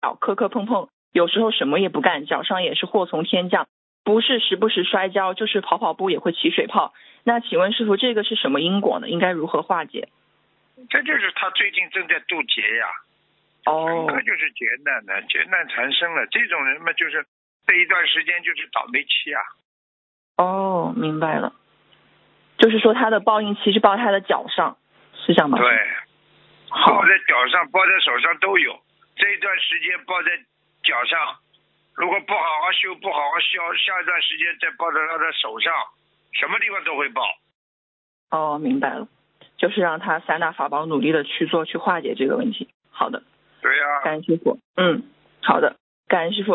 脚磕磕碰碰，有时候什么也不干，脚上也是祸从天降，不是时不时摔跤，就是跑跑步也会起水泡。那请问师傅，这个是什么因果呢？应该如何化解？ 这就是他最近正在渡劫呀。整个就是劫难的，劫难缠身了。这种人嘛，就是这一段时间就是倒霉期啊。 明白了，就是说他的报应期是报他的脚上，是这样吗？ 对，报在脚上，报在手上都有。这一段时间报在脚上，如果不好好修，不好好修，下一段时间再报在他的手上，什么地方都会报。 明白了，就是让他三大法宝努力的去做，去化解这个问题。好的。 对呀。 感恩师傅。好的，感恩师傅。